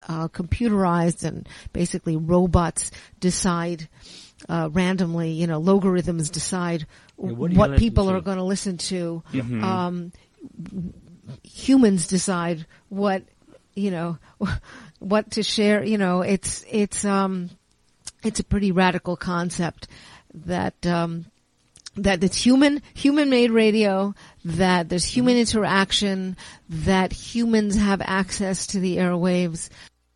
computerized, and basically robots decide randomly, logarithms decide what people are going to listen to. Humans decide what to share. It's a pretty radical concept that it's human-made radio, that there's human interaction, that humans have access to the airwaves.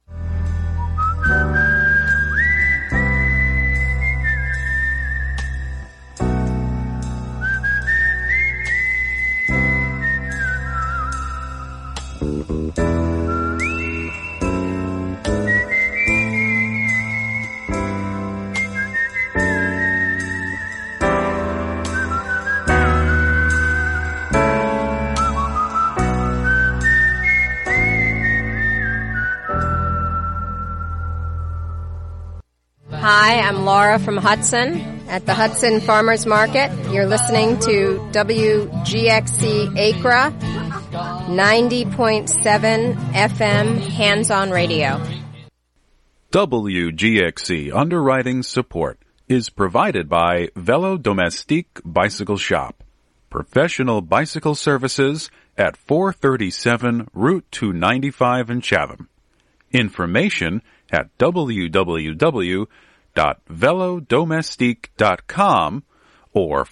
Hi, I'm Laura from Hudson at the Hudson Farmers Market. You're listening to WGXC Acra 90.7 FM Hands-On Radio. WGXC underwriting support is provided by Velo Domestique Bicycle Shop. Professional bicycle services at 437 Route 295 in Chatham. Information at www.velodomestique.com or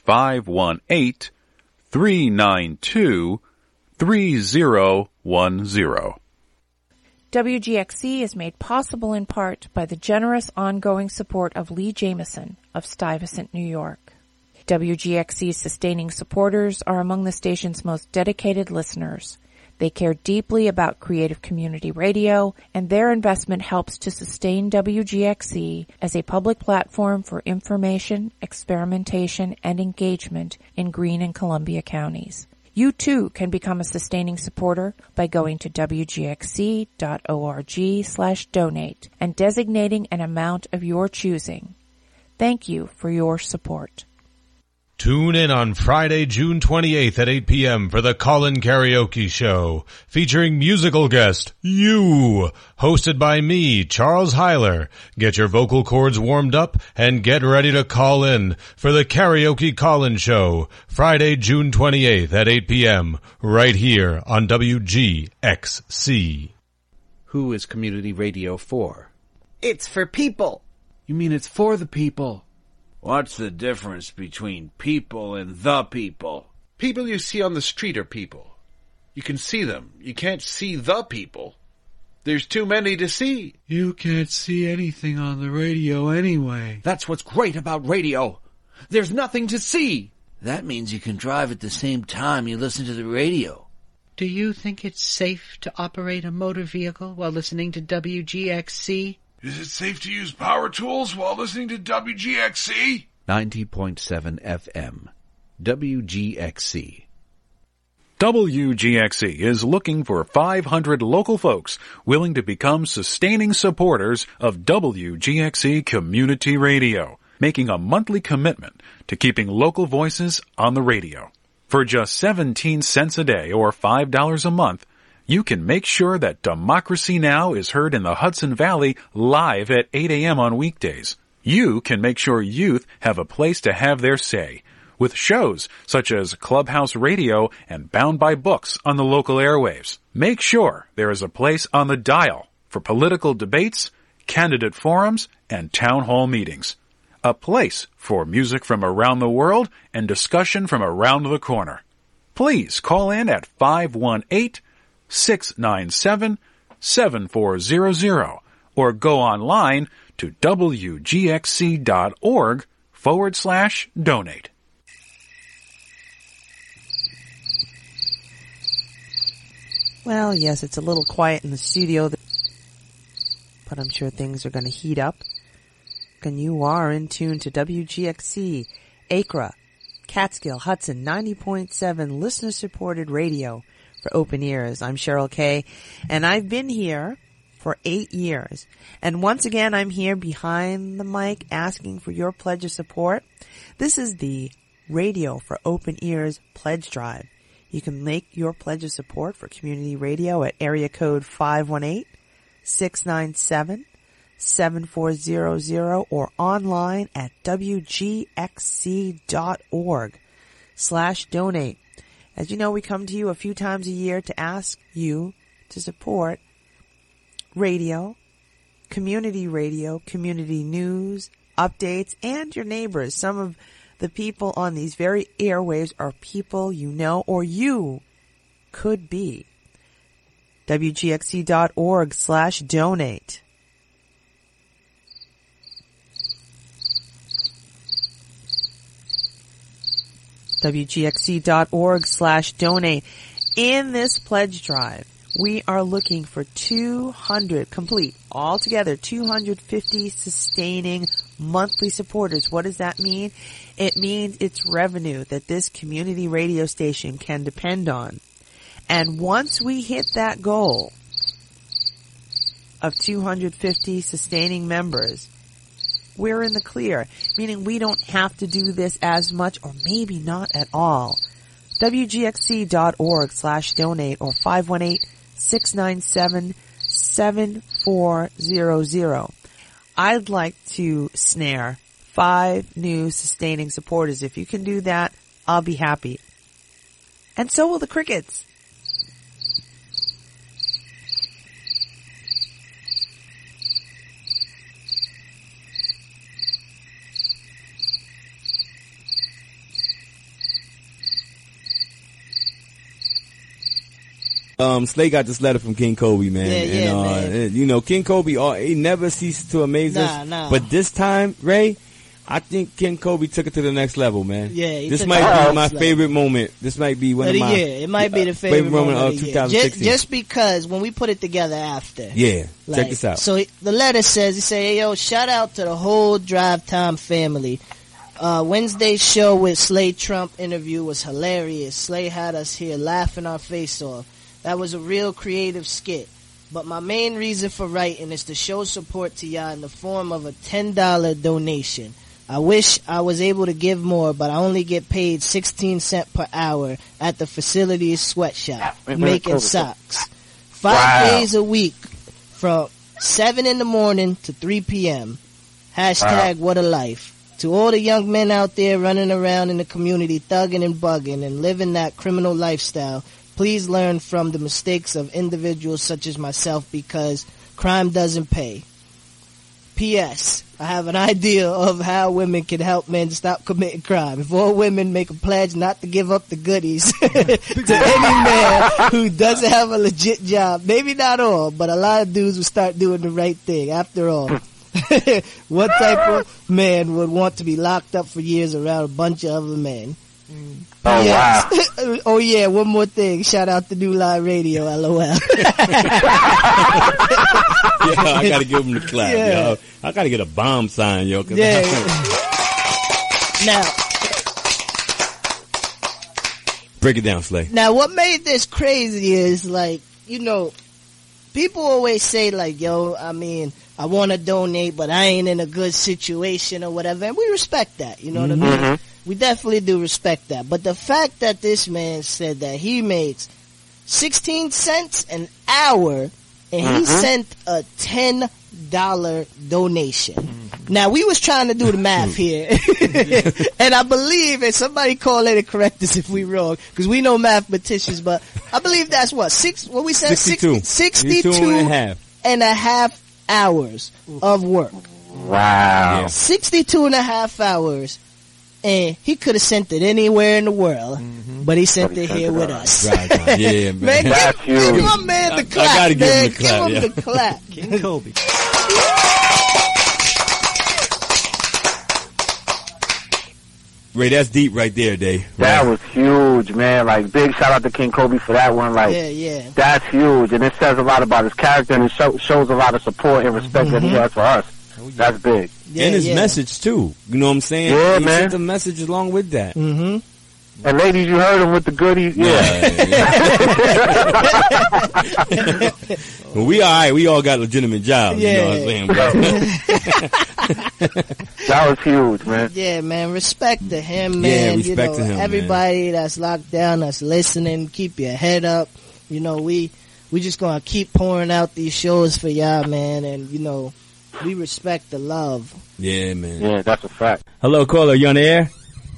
518-392-3010. WGXC is made possible in part by the generous ongoing support of Lee Jameson of Stuyvesant, New York. WGXC's sustaining supporters are among the station's most dedicated listeners. They care deeply about creative community radio, and their investment helps to sustain WGXC as a public platform for information, experimentation, and engagement in Greene and Columbia counties. You too can become a sustaining supporter by going to wgxc.org/donate and designating an amount of your choosing. Thank you for your support. Tune in on Friday, June 28th at 8 p.m. for the Call-In Karaoke Show, featuring musical guest, you, hosted by me, Charles Heiler. Get your vocal cords warmed up and get ready to call in for the Karaoke Call-In Show, Friday, June 28th at 8 p.m., right here on WGXC. Who is community radio for? It's for people. You mean it's for the people? What's the difference between people and the people? People you see on the street are people. You can see them. You can't see the people. There's too many to see. You can't see anything on the radio anyway. That's what's great about radio. There's nothing to see. That means you can drive at the same time you listen to the radio. Do you think it's safe to operate a motor vehicle while listening to WGXC? Is it safe to use power tools while listening to WGXC? 90.7 FM. WGXC. WGXC is looking for 500 local folks willing to become sustaining supporters of WGXC Community Radio, making a monthly commitment to keeping local voices on the radio. For just 17 cents a day or $5 a month, you can make sure that Democracy Now! Is heard in the Hudson Valley live at 8 a.m. on weekdays. You can make sure youth have a place to have their say, with shows such as Clubhouse Radio and Bound by Books on the local airwaves. Make sure there is a place on the dial for political debates, candidate forums, and town hall meetings. A place for music from around the world and discussion from around the corner. Please call in at 518-697-7400 or go online to wgxc.org/donate. Well, yes, it's a little quiet in the studio, but I'm sure things are going to heat up. And you are in tune to WGXC, Acra, Catskill, Hudson, 90.7 listener-supported radio for Open Ears. I'm Cheryl Kay, and I've been here for 8 years. And once again, I'm here behind the mic asking for your pledge of support. This is the Radio for Open Ears Pledge Drive. You can make your pledge of support for community radio at area code 518-697-7400 or online at wgxc.org/donate. As you know, we come to you a few times a year to ask you to support radio, community news, updates, and your neighbors. Some of the people on these very airwaves are people you know or you could be. wgxc.org/donate. wgxc.org/donate. In this pledge drive, we are looking for 200 complete, altogether 250 sustaining monthly supporters. What does that mean? It means it's revenue that this community radio station can depend on. And once we hit that goal of 250 sustaining members, we're in the clear, meaning we don't have to do this as much or maybe not at all. wgxc.org/donate or 518-697-7400. I'd like to snare 5 new sustaining supporters. If you can do that, I'll be happy. And so will the crickets. Slay got this letter from King Kobe, man. Man. You know, King Kobe, he never ceases to amaze us. But this time, Ray, I think King Kobe took it to the next level, man. Yeah, this might be my favorite moment. This might be one of my it might be the favorite moment of 2016. Just because when we put it together after. Yeah, check this out. So the letter says, he say, hey, yo, shout out to the whole Drive Time family. Wednesday's show with Slay Trump interview was hilarious. Slay had us here laughing our face off. That was a real creative skit. But my main reason for writing is to show support to y'all in the form of a $10 donation. I wish I was able to give more, but I only get paid 16 cents per hour at the facility's sweatshop making socks. 5 days a week from 7 in the morning to 3 p.m. Hashtag what a life. To all the young men out there running around in the community thugging and bugging and living that criminal lifestyle, please learn from the mistakes of individuals such as myself because crime doesn't pay. P.S. I have an idea of how women can help men stop committing crime. If all women make a pledge not to give up the goodies to any man who doesn't have a legit job, maybe not all, but a lot of dudes will start doing the right thing. After all, what type of man would want to be locked up for years around a bunch of other men? Oh, wow. Oh, yeah, one more thing. Shout out to New Line Radio, LOL. Yeah, I gotta give him the clap, yo. I gotta get a bomb sign, yo. Yeah. Now, break it down, Slay. Now, what made this crazy is, like, you know, people always say, like, yo, I mean, I want to donate, but I ain't in a good situation or whatever. And we respect that, you know what I mean? We definitely do respect that. But the fact that this man said that he makes 16 cents an hour and he sent a $10 donation. Now, we was trying to do the math here. And I believe, and somebody call in and correct us if we wrong, because we know mathematicians, but I believe that's what, 62 and a half hours of work. Wow. Yeah. 62 and a half hours. And he could have sent it anywhere in the world, but he sent it here with us. Right. Yeah, man. Give my man the clap, I gotta give him the Give clap, him the clap. King Kobe. Ray, that's deep right there, Dave. That was huge, man. Like, big shout out to King Kobe for that one. Like, that's huge. And it says a lot about his character and it shows a lot of support and respect that he has for us. That's big. Yeah, and his message too. You know what I'm saying? Yeah, he man. sent the message along with that. And ladies, you heard him with the goodies. Well, we alright. We all got legitimate jobs. You know what I'm saying? That was huge, man. Yeah, man. Respect to him, man. Respect you know, to him, everybody that's locked down, that's listening, keep your head up. You know, we we just gonna keep pouring out these shows for y'all, man, and you know, we respect the love. Yeah, man. Yeah, that's a fact. Hello, caller, you on the air?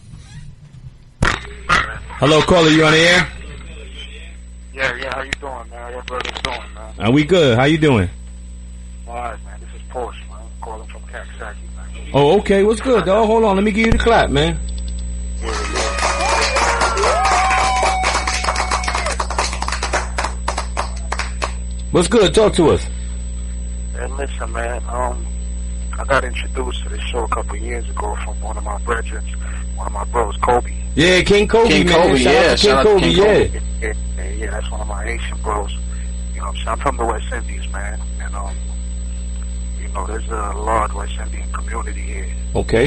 Hello, caller, you on the air? Yeah, how you doing, man? What brother's doing, man? Are we good? How you doing? Alright, man, this is Porsche, man. I'm calling from Kaksaki, man. Oh, okay, what's good, dog? Hold on, let me give you the clap, man. What's good? Talk to us. And listen, man, I got introduced to this show a couple years ago from one of my brethren, one of my bros, Kobe. Yeah, King Kobe, King man. Kobe, Shout out to King Kobe, Yeah, that's one of my Haitian bros. You know what I'm saying? I'm from the West Indies, man. And, you know, there's a large West Indian community here. Okay.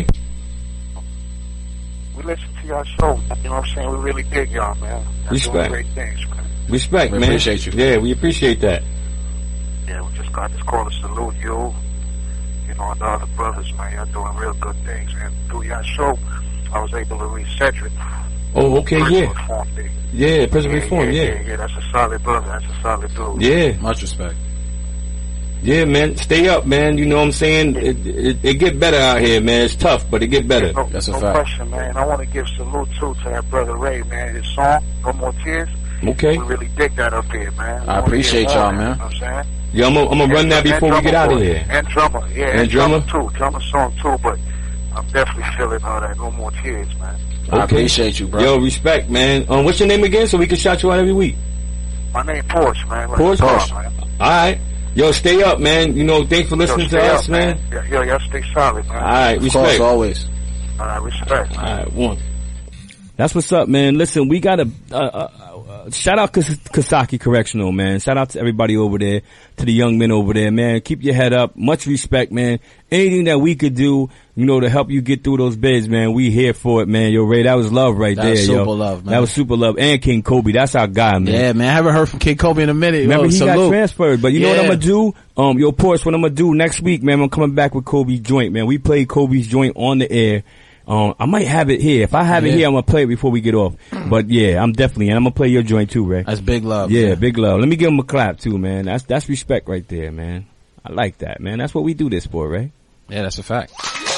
We listen to y'all show, man. You know what I'm saying? We really dig y'all, man. Y'all Respect. doing great things, man. Respect, we man. Appreciate you. Yeah, we appreciate that. Yeah, we just got this call to salute you. You know, and the other brothers, man. Y'all doing real good things. And through your show, I was able to reach Cedric. Oh, okay, yeah. Reform Day. Yeah, Prison Reform, Yeah, that's a solid brother. That's a solid dude. Yeah. Much respect. Yeah, man. Stay up, man. You know what I'm saying? It get better out here, man. It's tough, but it get better. That's a no fact. question, man. I want to give salute, too, to that brother Ray, man. His song, No More Tears. Okay. We really dig that up here, man. I appreciate y'all, man. You know what I'm saying? Yeah, I'm gonna run that before we get out of here. And drummer, yeah. And drummer? too. Drummer song, too, but I'm definitely feeling all that No More Tears, man. Okay. I appreciate you, bro. Yo, respect, man. What's your name again so we can shout you out every week? My name Porsche, man. Porsche. Man. Alright. Yo, stay up, man. You know, thanks for listening to us, man. Yo, y'all stay solid, man. Alright, respect. Of course, always. Alright, respect, man. Alright, one. That's what's up, man. Listen, we got shout out Kasaki Correctional, man. Shout out to everybody over there, to the young men over there, man. Keep your head up. Much respect, man. Anything that we could do, you know, to help you get through those bids, man, we here for it, man. Yo, Ray, that was love right there, yo. That was super love, man. That was super love. And King Kobe, that's our guy, man. Yeah, man. I haven't heard from King Kobe in a minute. Remember, he got transferred, but you know what I'm gonna do? Yo, Porsche, what I'm gonna do next week, man, I'm coming back with Kobe's joint, man. We played Kobe's joint on the air. I might have it here. If I have it here, I'm gonna play it before we get off. But yeah, I'm gonna play your joint too, Ray. That's big love. Yeah, big love. Let me give him a clap too, man. That's respect right there, man. I like that, man. That's what we do this for, Ray. Yeah, that's a fact.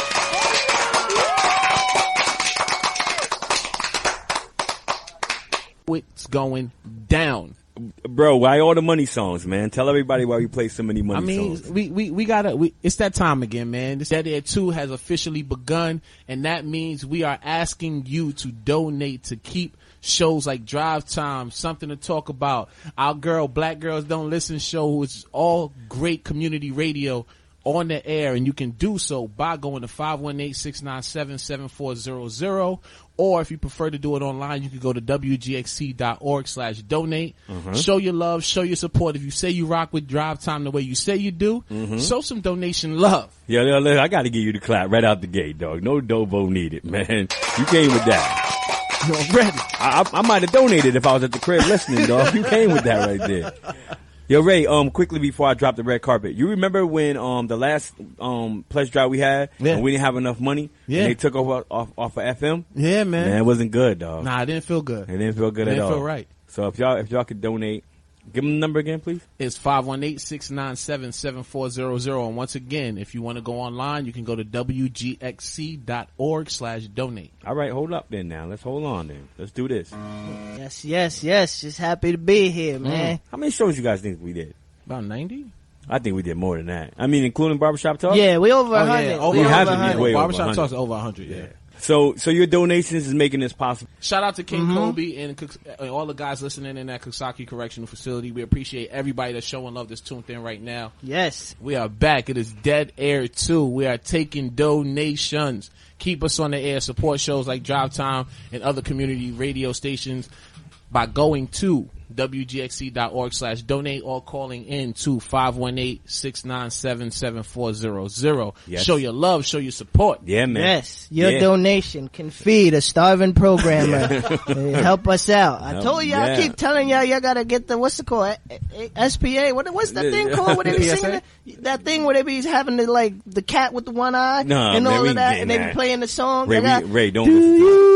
What's going down? Bro, why all the money songs, man? Tell everybody why we play so many money songs. We gotta, it's that time again, man. This Dead Air 2 has officially begun, and that means we are asking you to donate to keep shows like Drive Time, Something to Talk About, Our Girl, Black Girls Don't Listen show, which is all great community radio on the air, and you can do so by going to 518-697-7400, or if you prefer to do it online, you can go to wgxc.org/donate. Show your love, show your support. If you say you rock with Drive Time the way you say you do, show some donation love. Yeah, I gotta give you the clap right out the gate, dog. No Dovo needed, man. You came with that. You're ready. I might have donated if I was at the crib listening, dog. You came with that right there. Yo, Ray, quickly before I drop the red carpet, you remember when, the last, pledge drive we had, and we didn't have enough money, and they took off of FM? Yeah, man. Man, it wasn't good, dog. Nah, it didn't feel good. It didn't feel good at all. It didn't feel right. So if y'all could donate, give them the number again, please. It's 518-697-7400. And once again, if you want to go online, you can go to wgxc.org/donate. All right, hold up then now. Let's hold on then. Let's do this. Yes. Just happy to be here, man. How many shows you guys think we did? About 90? I think we did more than that. I mean, including Barbershop Talk? Yeah, we over 100. Yeah. Over 100. Barbershop Talk's over 100, yeah. So your donations is making this possible. Shout out to King Kobe and all the guys listening in that Kasaki Correctional Facility. We appreciate everybody that's showing love, that's tuned in right now. Yes. We are back. It is Dead Air 2. We are taking donations. Keep us on the air. Support shows like Drive Time and other community radio stations by going to wgxc.org/donate or calling in to 518-697-7400. Yes. Show your love, show your support. Yeah, man. Yes, your donation can feed a starving programmer. Help us out. I told you, I keep telling y'all gotta get the, what's it called? SPA. What's that thing called? Where they be singing that thing where they be having the cat with the one eye and all of that, and they be playing the song. Ray, don't do listen to you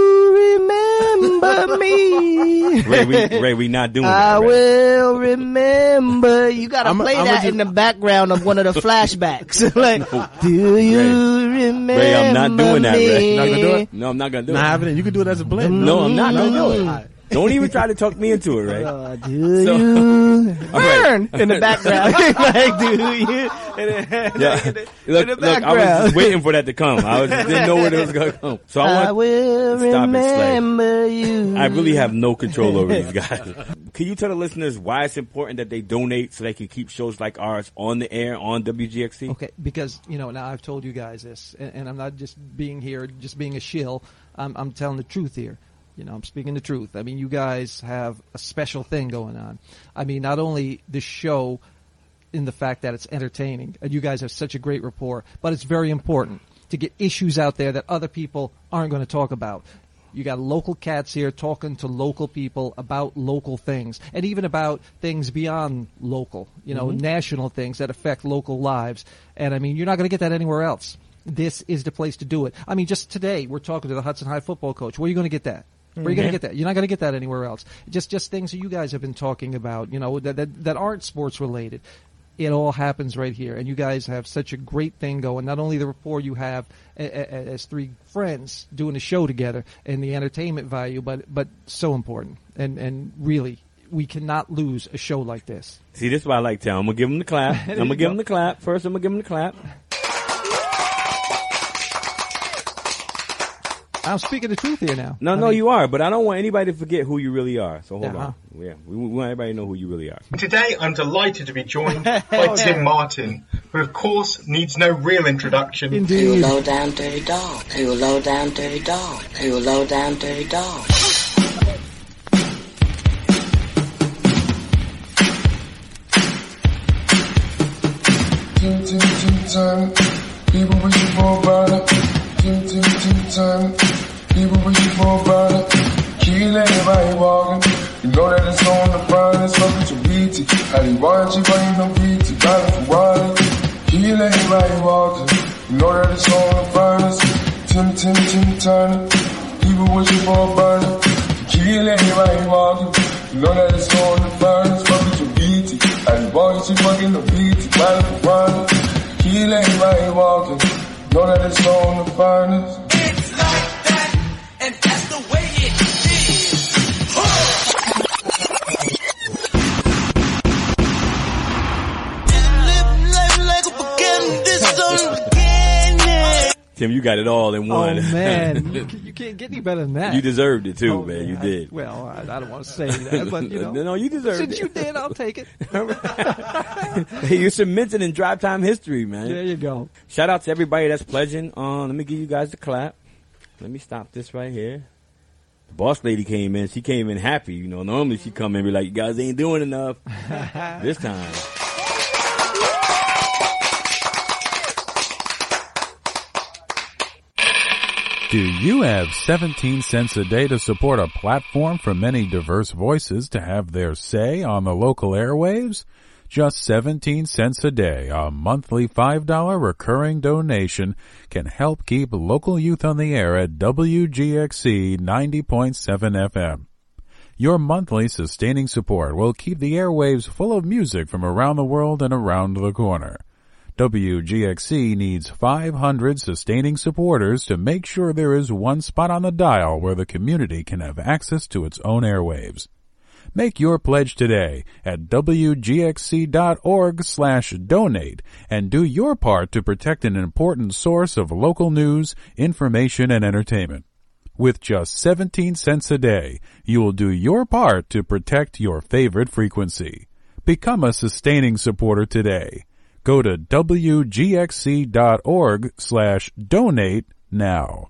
remember me. Ray, we not doing I that. Ray. will remember. You gotta play that in the background of one of the flashbacks. Like, do you remember Ray, I'm not doing that, Ray. Not gonna do it? No, I'm not gonna do Not it. having it. You can do it as a blend. No, I'm not gonna do it. Don't even try to talk me into it, Ray. Do you burn in the background? Like, do you? Look, I was just waiting for that to come. Didn't know where it was going to come. So I will remember you. I really have no control over these guys. Can you tell the listeners why it's important that they donate so they can keep shows like ours on the air on WGXC? Okay, because, now I've told you guys this, and I'm not just being here, just being a shill. I'm telling the truth here. I'm speaking the truth. I mean, you guys have a special thing going on. I mean, not only the show in the fact that it's entertaining, and you guys have such a great rapport, but it's very important to get issues out there that other people aren't going to talk about. You got local cats here talking to local people about local things, and even about things beyond local, national things that affect local lives. And I mean, you're not going to get that anywhere else. This is the place to do it. I mean, just today, we're talking to the Hudson High football coach. Where are you going to get that? Where are you going to get that? You're not going to get that anywhere else. Just things that you guys have been talking about, that aren't sports related. It all happens right here. And you guys have such a great thing going. Not only the rapport you have as three friends doing a show together and the entertainment value, but so important. And really, we cannot lose a show like this. See, this is why I like to tell. I'm going to give them the clap. I'm going to give them the clap. First, I'm going to give them the clap. I'm speaking the truth here now. No, you are, but I don't want anybody to forget who you really are. So hold on. Yeah, we want everybody to know who you really are. Today, I'm delighted to be joined by Tim Martin, who, of course, needs no real introduction. Indeed. You low down dirty dog. You low down dirty dog. You low down dirty dog. Time, people wishing for a burner. Time, people wishing for a burner. Kill everybody walking. You know that it's on the burn. It's fucking to beat it. How you want you, but you don't beat it. Got it for water. Kill everybody walking. You know that it's on the burn. Tim Turner. People wishing for a burner. Kill everybody walking. You know that it's on the burn. It's fucking to beat it. How you want you, fucking don't beat it. Got it for water. Kill everybody walking. Know that it's on the finest. It's like that, and that's the way it is. Tim, you got it all in one. Oh, man. You can't get any better than that. You deserved it, too, man. You did. Well, I don't want to say that, but, No, you deserved it. Since you did, I'll take it. Hey, you're cemented in drive time history, man. There you go. Shout out to everybody that's pledging. Let me give you guys the clap. Let me stop this right here. The boss lady came in. She came in happy. Normally she come in and be like, you guys ain't doing enough. This time. Do you have 17 cents a day to support a platform for many diverse voices to have their say on the local airwaves? Just 17 cents a day, a monthly $5 recurring donation can help keep local youth on the air at WGXC 90.7 FM. Your monthly sustaining support will keep the airwaves full of music from around the world and around the corner. WGXC needs 500 sustaining supporters to make sure there is one spot on the dial where the community can have access to its own airwaves. Make your pledge today at wgxc.org/donate and do your part to protect an important source of local news, information, and entertainment. With just 17 cents a day, you will do your part to protect your favorite frequency. Become a sustaining supporter today. Go to wgxc.org/donate now.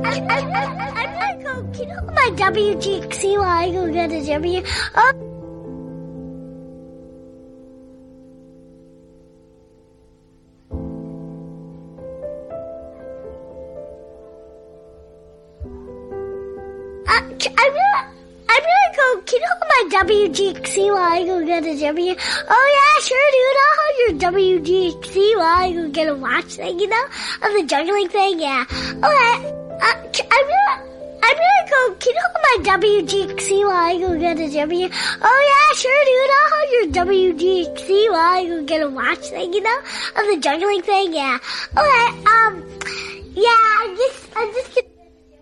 I'm gonna go. Can you hold my WGXC while I go get a W? Oh. I'm gonna go. Can you hold my WGXC while I go get a W? Oh yeah, sure, dude. I'll hold your WGXC while I go get a watch thing, you know, of the juggling thing. Yeah. Okay. I'm gonna go. Can you hold my WGXC while I go get a W? Oh yeah, sure, dude. I'll hold your WGXC while I go get a watch thing, you know, of the juggling thing. Yeah. Okay. Yeah. I'm just gonna.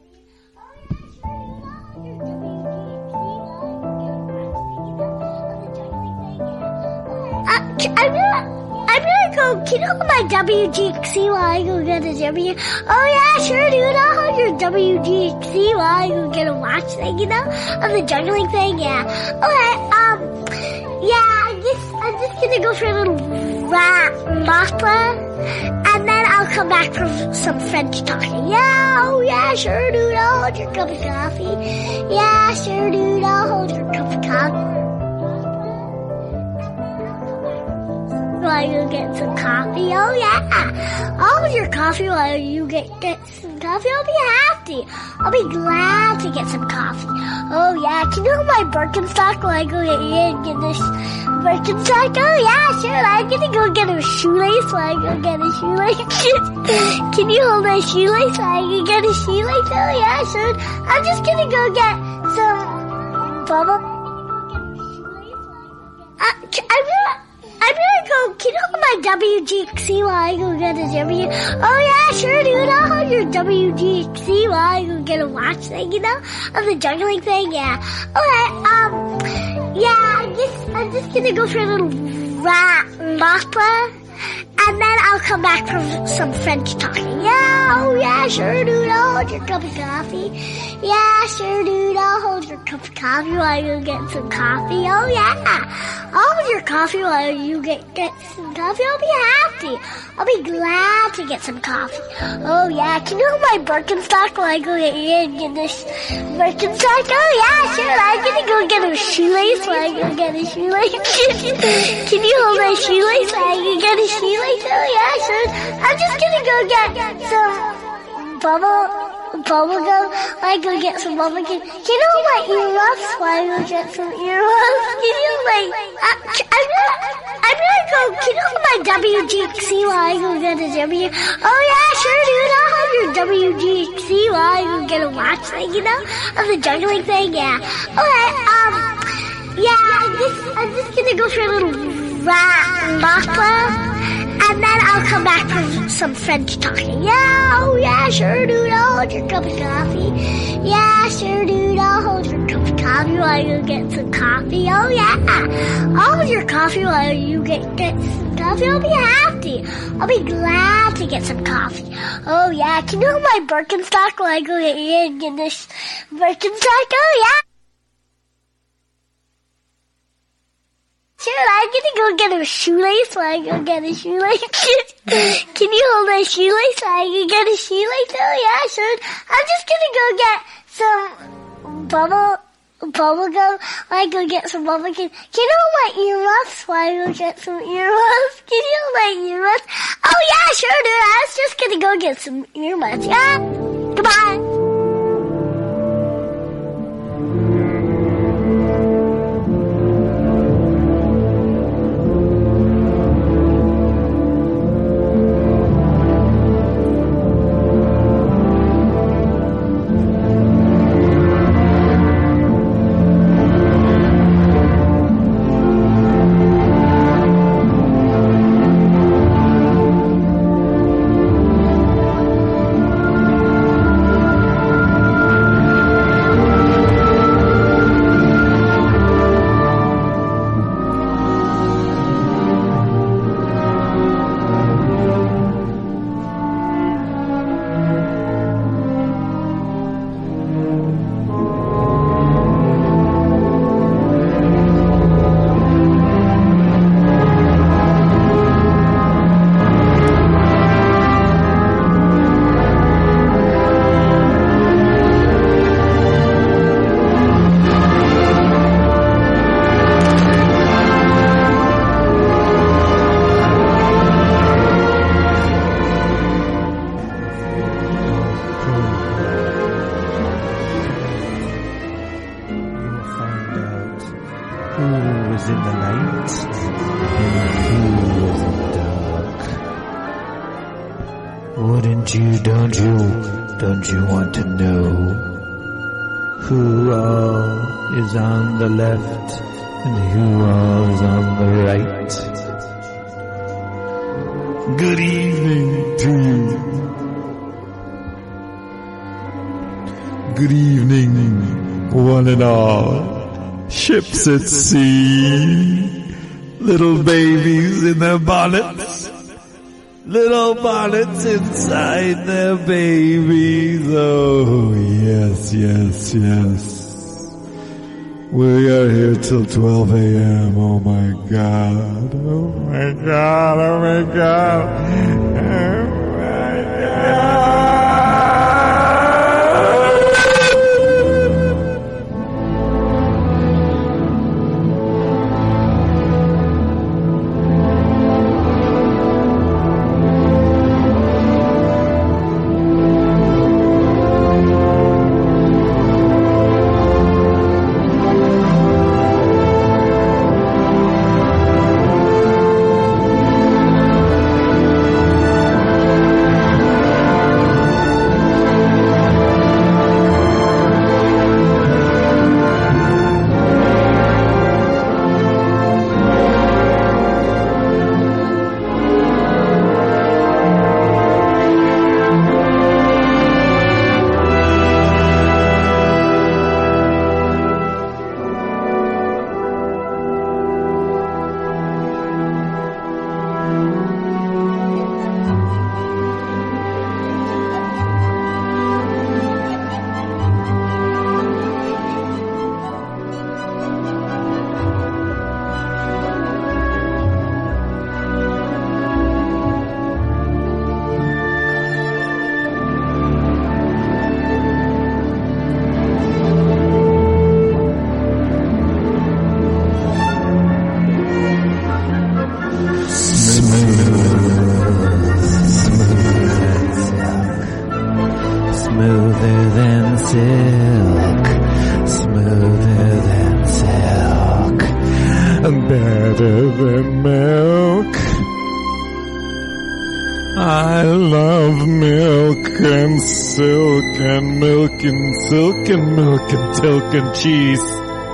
I'm gonna go. Can you hold my WGXC while I go get a W? Oh yeah, sure, dude. I'll hold your WGXC while I go get a watch thing, you know, of the juggling thing. Yeah. Okay. Yeah. I'm just gonna go for a little Mothra, and then I'll come back for some French talking. Yeah. Oh yeah, sure, dude. I'll hold your cup of coffee. Yeah, sure, dude. I'll hold your cup of coffee. While you get some coffee, oh yeah. I'll hold your coffee while you get some coffee. I'll be happy. I'll be glad to get some coffee. Oh yeah. Can you hold my Birkenstock while I go get this Birkenstock? Oh yeah, sure. I'm gonna go get a shoelace while I go get a shoelace. Can you hold my shoelace while I go get a shoelace? Oh yeah, sure. I'm just gonna go get some bubble. I'm gonna go. Can you hold my WGXC while I go get a W? Oh yeah, sure, dude. I'll hold your WGXC while I go get a watch thing, you know, of the juggling thing. Yeah. Okay. Yeah. I'm just gonna go for a little Mothra, and then I'll come back for some French talking. Yeah. Oh yeah, sure, dude. I'll hold your cup of coffee. Yeah, sure, dude. I'll hold your cup of coffee while you get some coffee. Oh yeah. I'll hold your coffee while you get some coffee. I'll be happy. I'll be glad to get some coffee. Oh yeah. Can you hold my Birkenstock while I go get this Birkenstock? Oh yeah, sure. I'm gonna go get a shoelace while I go get a shoelace. Can you hold my shoelace while I go get a shoelace? Oh yeah, sure. I'm just gonna go get some bubble gum. I go get some bubble gum. Can you hold my earmuffs while I go get some earmuffs? Can you hold my? I'm gonna go. Can you hold my WGXC while I go get a W? Oh yeah, sure, dude. I'll hold your WGXC while I go get a watch thing, you know, of the juggling thing. Yeah. Okay. Yeah. I'm just gonna go for a little Mothra. And then I'll come back for some French talking. Yeah, oh yeah, sure, dude. I'll hold your cup of coffee. Yeah, sure, dude. I'll hold your cup of coffee while you get some coffee. Oh yeah. I'll hold your coffee while you get some coffee. I'll be happy. I'll be glad to get some coffee. Oh yeah. Can you hold my Birkenstock while I go get this Birkenstock? Oh yeah. Sure, I'm gonna go get a shoelace while I go get a shoelace. Can you hold my shoelace while I go get a shoelace? Oh yeah, sure. I'm just gonna go get some bubble gum while I go get some bubble gum. Can you hold my earmuffs while I go get some earmuffs? Can you hold my earmuffs? Oh yeah, sure, dude. I was just gonna go get some earmuffs. Yeah? Goodbye. Who is in the light and who is in the dark? Wouldn't you, don't you want to know who all is on the left and who all is on the right? Good evening to you. Good evening, one and all. Ships at sea, little babies in their bonnets, little bonnets inside their babies. Oh, yes, yes, yes. We are here till 12 a.m. Oh my God. Oh my God. Oh my God. Oh my God. Better than milk. I love milk and silk and milk and silk and milk and tilk and cheese.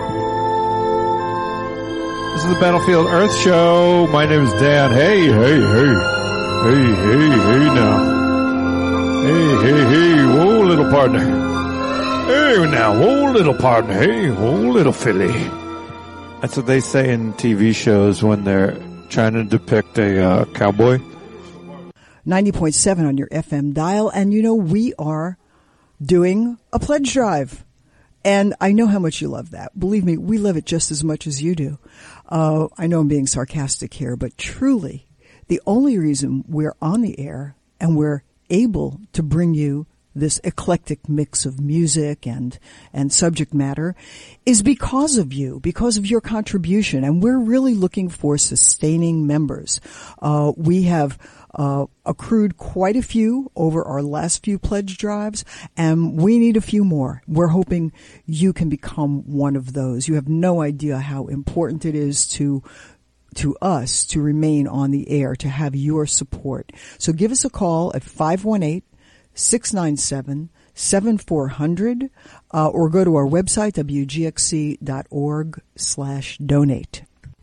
This is the Battlefield Earth Show. My name is Dan. Hey now. Hey, whoa little partner. Hey now, whoa little partner. Hey, whoa little filly. That's what they say in TV shows when they're trying to depict a cowboy. 90.7 on your FM dial. And you know, we are doing a pledge drive. And I know how much you love that. Believe me, we love it just as much as you do. I know I'm being sarcastic here, but truly, the only reason we're on the air and we're able to bring you this eclectic mix of music and subject matter is because of you, because of your contribution. And we're really looking for sustaining members. We have accrued quite a few over our last few pledge drives, and we need a few more. We're hoping you can become one of those. You have no idea how important it is to us to remain on the air, to have your support. So give us a call at 518-697-7400, or go to our website, wgxc.org/donate.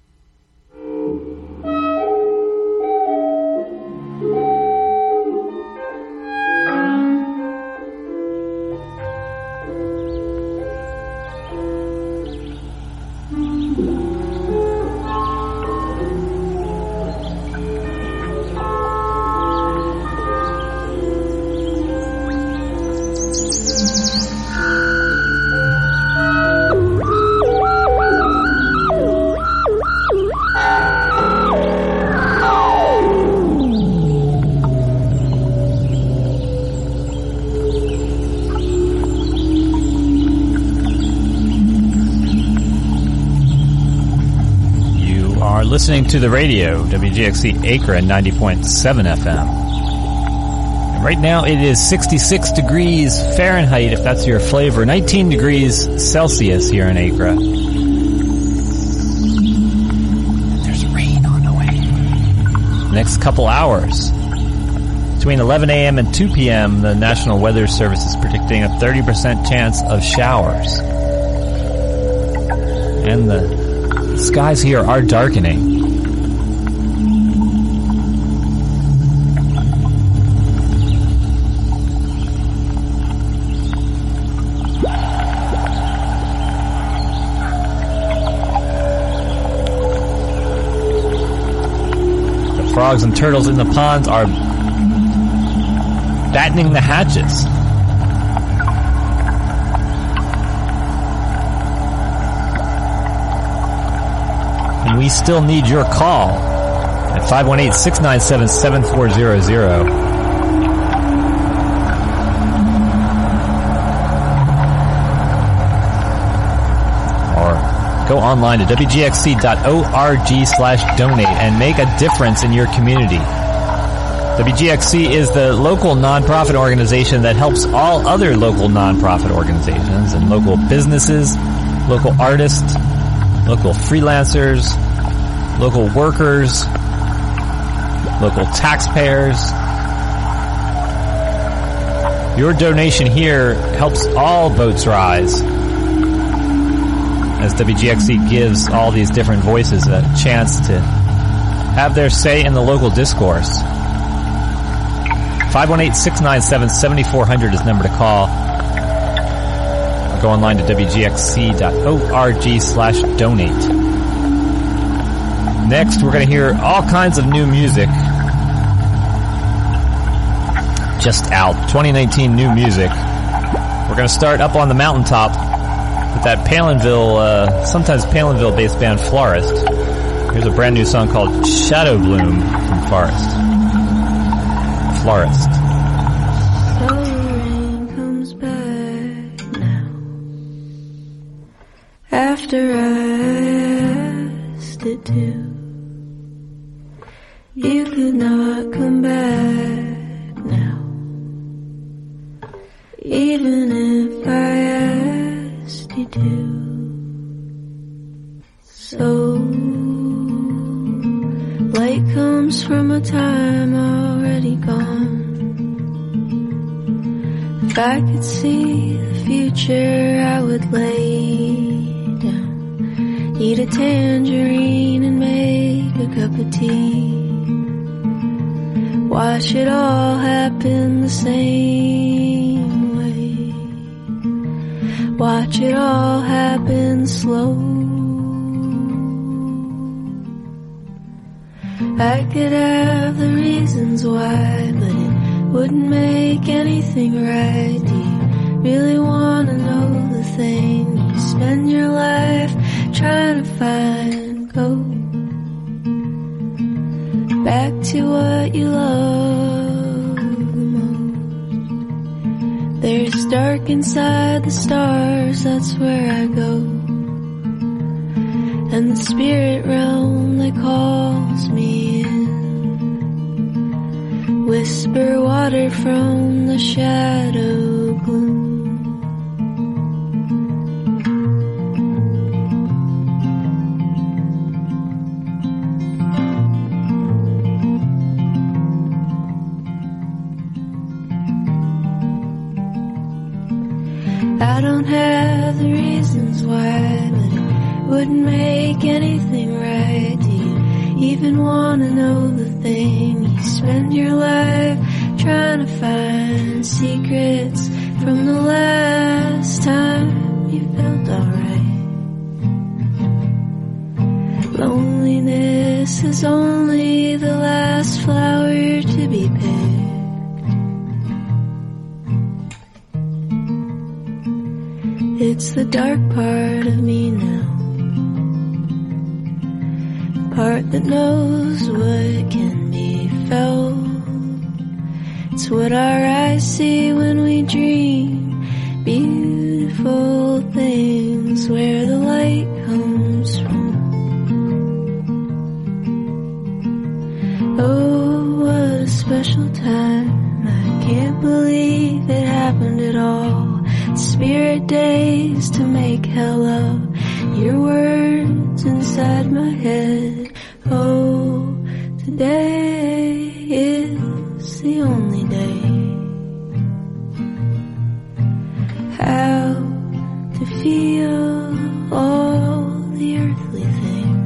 Listening to the radio, WGXC Acra 90.7 FM. And right now it is 66 degrees Fahrenheit, if that's your flavor, 19 degrees Celsius here in Acra. next couple hours. Between 11 a.m. and 2 p.m., the National Weather Service is predicting a 30% chance of showers. And the skies here are darkening. The frogs and turtles in the ponds are battening the hatches. And we still need your call at 518-697-7400. Or go online to wgxc.org/donate and make a difference in your community. WGXC is the local nonprofit organization that helps all other local nonprofit organizations and local businesses, local artists, local freelancers, local workers, local taxpayers. Your donation here helps all boats rise, as WGXC gives all these different voices a chance to have their say in the local discourse. 518-697-7400 is the number to call. Or go online to wgxc.org/donate. Next, we're going to hear all kinds of new music. Just out. 2019 new music. We're going to start up on the mountaintop with that Palinville, sometimes Palinville-based band Florist. Here's a brand new song called Shadow Bloom from Florist. So the rain comes back now, after I asked it to. You could not come back now, even if I asked you to. So light comes from a time already gone. If I could see the future, I would lay down, eat a tangerine and make a cup of tea. Watch it all happen the same way. Watch it all happen slow. I could have the reasons why, but it wouldn't make anything right. Do you really want to know the thing you spend your life trying to find? Go back to what you love the most. There's dark inside the stars, that's where I go. And the spirit realm that calls me in. Whisper water from the shadow gloom. I don't have the reasons why, but it wouldn't make anything right. Do you even want to know the thing you spend your life trying to find? Secrets from the last time you felt alright. Loneliness is only the last flower to be picked. It's the dark part of me now, part that knows what can be felt. It's what our eyes see when we dream beautiful things, where the light comes from. Oh, what a special time. I can't believe it happened at all. Spirit days to make hell of your words inside my head. Oh, today was the only day. How to feel all the earthly things.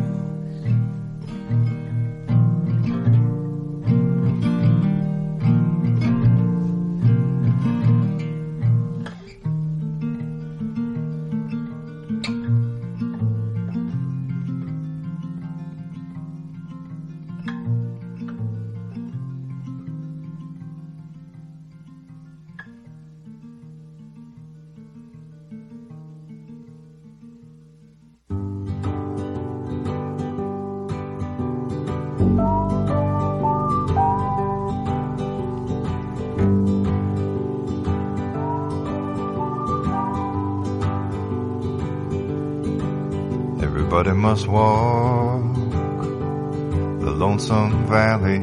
Everybody must walk the lonesome valley.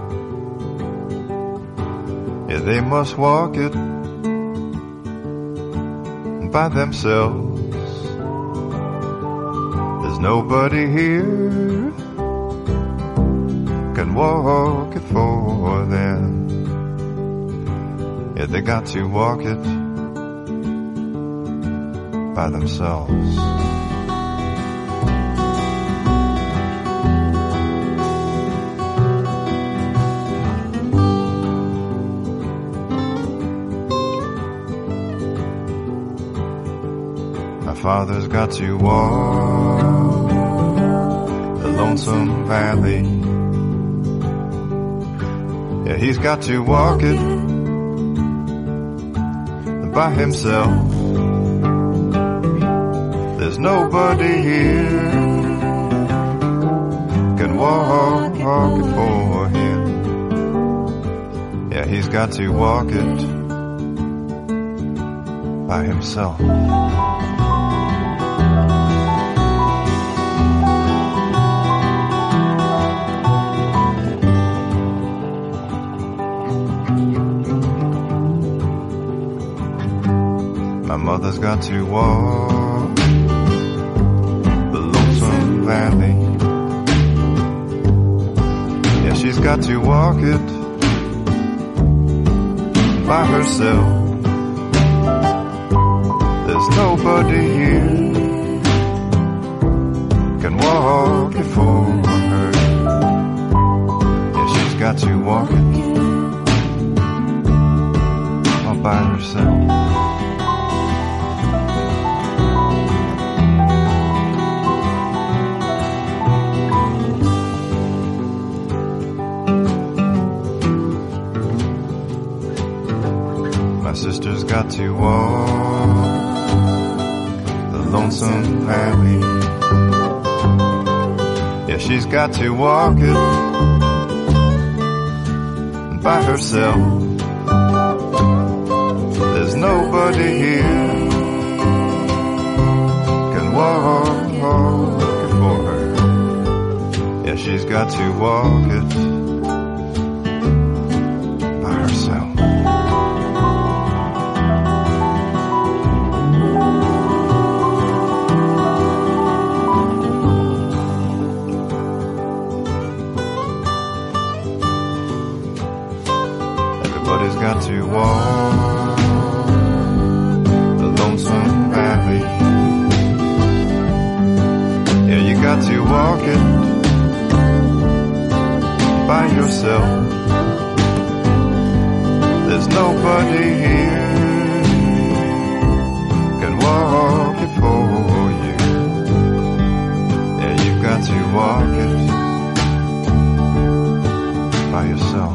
Yeah, they must walk it by themselves. There's nobody here can walk it for them. Yeah, they got to walk it by themselves. Father's got to walk the lonesome valley. Yeah, he's got to walk it by himself. There's nobody here can walk it for him. Yeah, he's got to walk it by himself. Mother's got to walk the lonesome valley. Yeah, she's got to walk it by herself. There's nobody here can walk it for her. Yeah, she's got to walk it all by herself. My sister's got to walk the lonesome valley. Yeah, she's got to walk it by herself. There's nobody here can walk it for her. Yeah, she's got to walk it by herself. Got to walk the lonesome valley. Yeah, you got to walk it by yourself. There's nobody here can walk it for you. Yeah, you've got to walk it by yourself.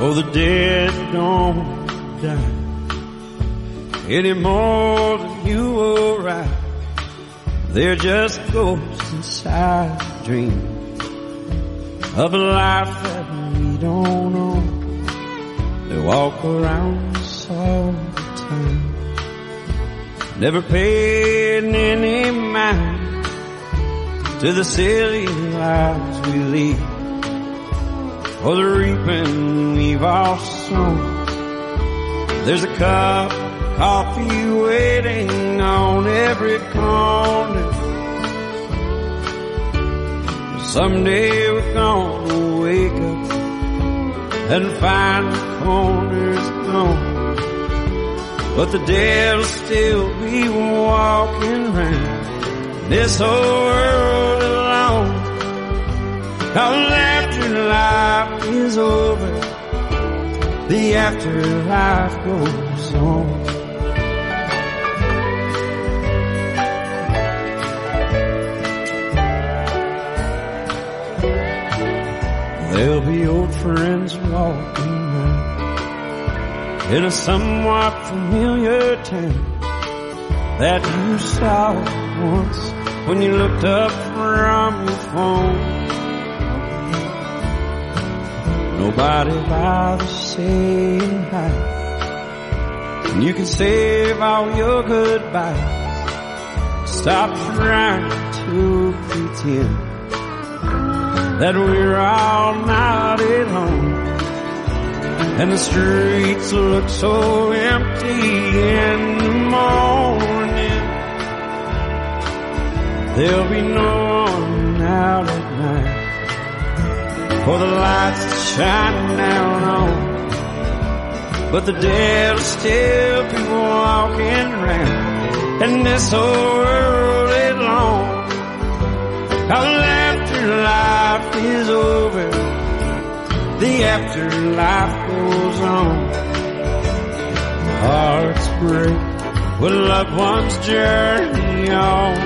Oh, the dead don't die any more than you or I. They're just ghosts inside a dream of a life that we don't know. They walk around us all the time, never paying any mind to the silly lives we lead, or the reaping we've all sown. There's a cup of coffee waiting on every corner. Someday we're gonna wake up and find the corners gone, but the dead'll still be walking round this whole world alone. 'Cause after life is over, the afterlife goes on. There'll be old friends walking around in a somewhat familiar town that you saw once when you looked up from your phone. Nobody bothers saying hi, and you can save all your goodbyes. Stop trying to pretend that we're all not at home, and the streets look so empty in the morning. There'll be no one out at night for the lights to shine down on, but the dead'll still be walking around and this whole world is long. 'Cause afterlife is over, the afterlife goes on. Hearts break when loved ones journey on,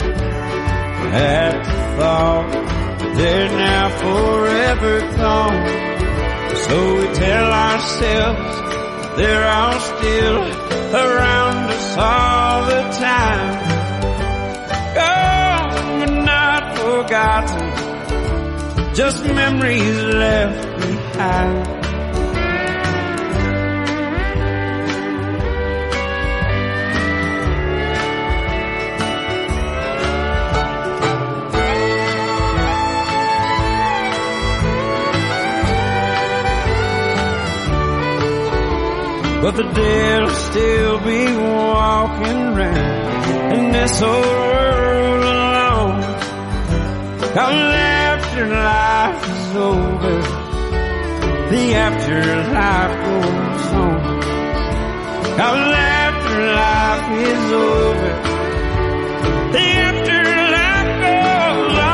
at the thought they're now forever gone. So we tell ourselves they're all still around us all the time, gone but not forgotten, just memories left behind. But the dead'll still be walking around in this whole world alone. 'Cause afterlife is over, the afterlife goes on. 'Cause afterlife is over, the afterlife goes on.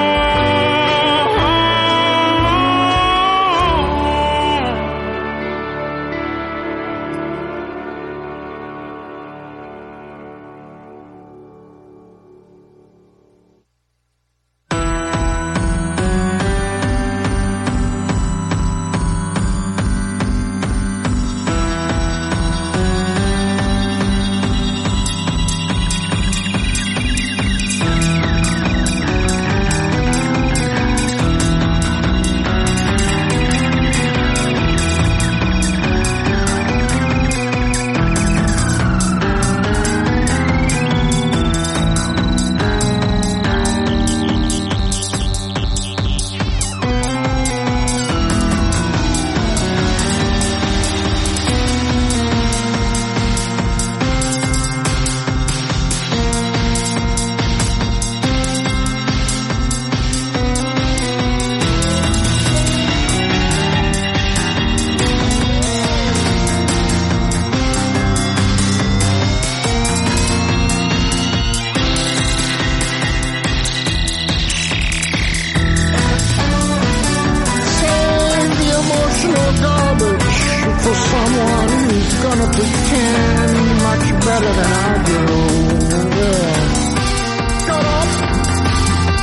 For someone who's gonna pretend much better than I do. Yeah. Shut up!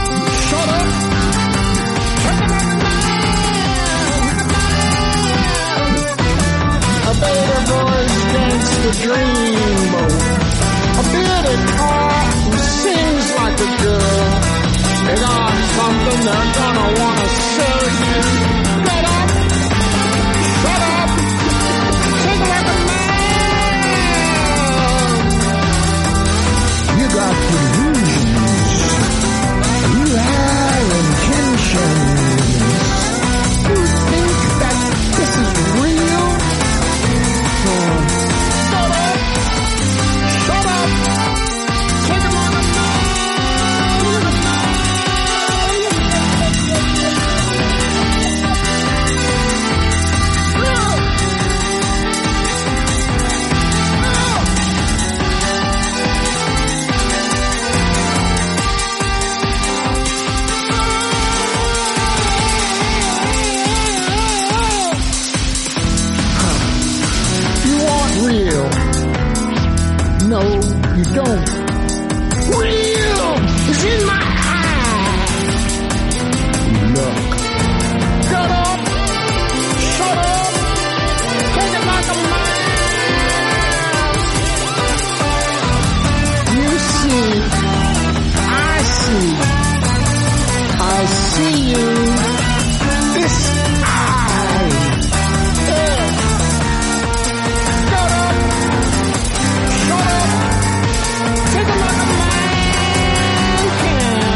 Shut up! who sings like a girl. They got something they're gonna wanna sell you. Get up, shut up, sing like a man. You got delusions. You have intentions. You think that this is real? Shut up! Shut up! Take him on the real. No, you don't. Real is in my eyes. Look. Shut up. Shut up. Take it like a man. You see. I see. I see you. This eye. Yeah. Shut up. Shut up. Take it like a man can.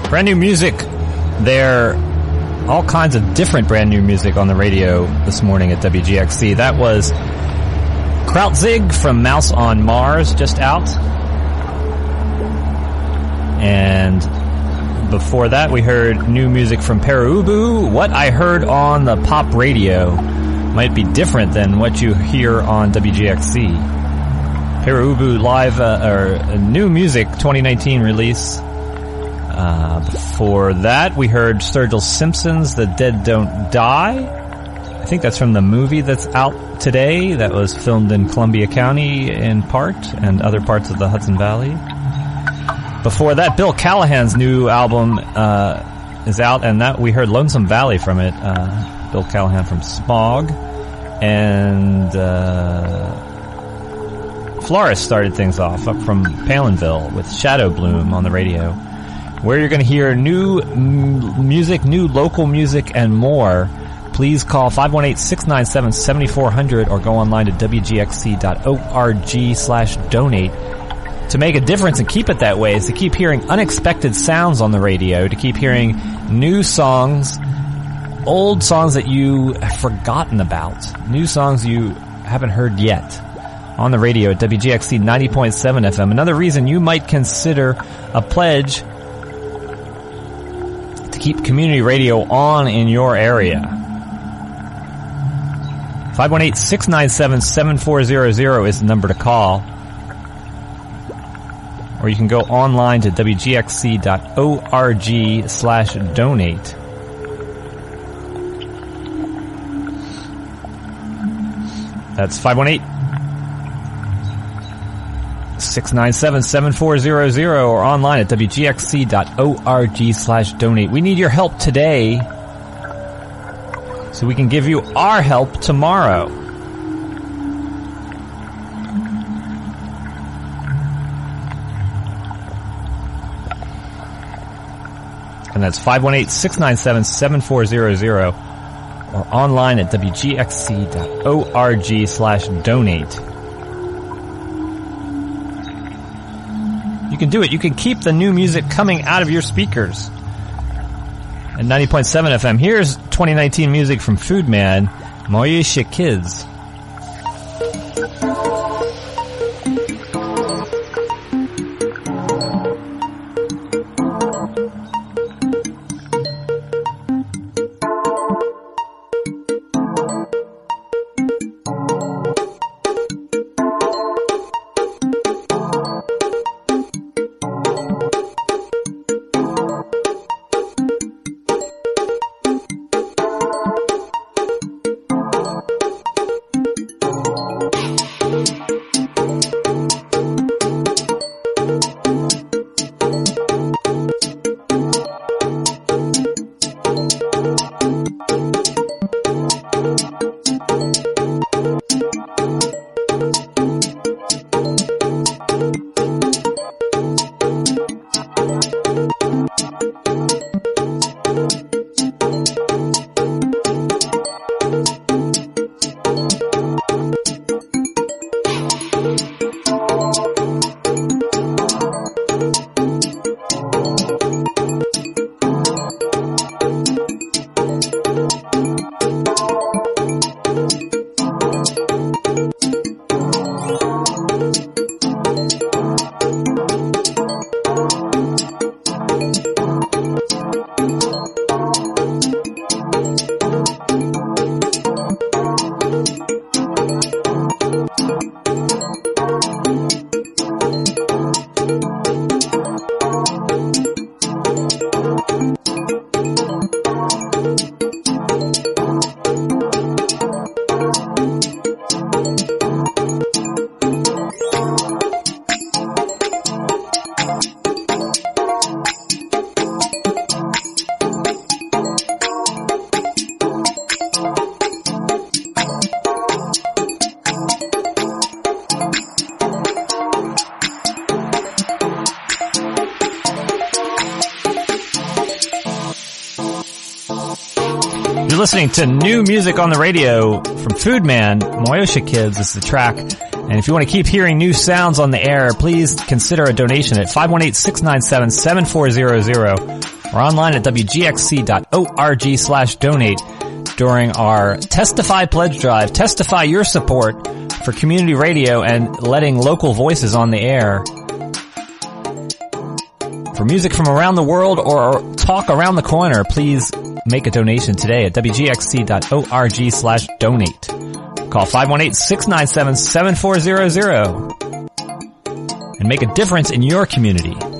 Brand new music there. All kinds of different brand new music on the radio this morning at WGXC. That was Krautzig from Mouse on Mars, just out. And before that, we heard new music from Perubu. What I heard on the pop radio might be different than what you hear on WGXC. Perubu live, or new music 2019 release. Before that, we heard Sturgill Simpson's The Dead Don't Die. I think that's from the movie that's out today that was filmed in Columbia County in part and other parts of the Hudson Valley. Before that, Bill Callahan's new album is out, and that we heard Lonesome Valley from it. Bill Callahan from Smog. And Florist started things off up from Palinville with Shadow Bloom on the radio, where you're going to hear new music, new local music, and more. Please call 518-697-7400 or go online to wgxc.org/donate. To make a difference and keep it that way is to keep hearing unexpected sounds on the radio, to keep hearing new songs, old songs that you have forgotten about, new songs you haven't heard yet on the radio at WGXC 90.7 FM. Another reason you might consider a pledge to keep community radio on in your area. 518-697-7400 is the number to call. Or you can go online to wgxc.org/donate. That's 518-697-7400 or online at wgxc.org/donate. We need your help today so we can give you our help tomorrow. And that's 518-697-7400 or online at wgxc.org/donate. You can do it. You can keep the new music coming out of your speakers. At 90.7 FM, here's 2019 music from Food Man, Moesha Kids. Listening to new music on the radio from Food Man, Moesha Kids is the track. And if you want to keep hearing new sounds on the air, please consider a donation at 518-697-7400 or online at wgxc.org/donate during our Testify Pledge Drive. Testify your support for community radio and letting local voices on the air. For music from around the world or talk around the corner, please make a donation today at wgxc.org/donate. Call 518-697-7400 and make a difference in your community.